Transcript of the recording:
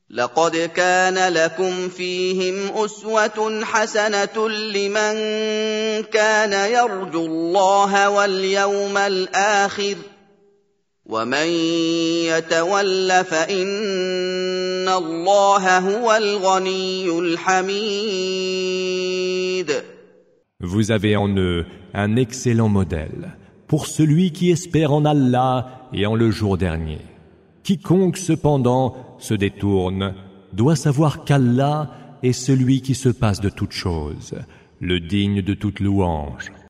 لقد كان لكم فيهم أسوة حسنة لمن كان يرجو الله واليوم الآخر ومن يتول فإن الله هو الغني الحميد. Vous avez en eux un excellent modèle pour celui qui espère en Allah et en le jour dernier. Quiconque cependant se détourne doit savoir qu'Allah est celui qui se passe de toutes choses, le digne de toute louange.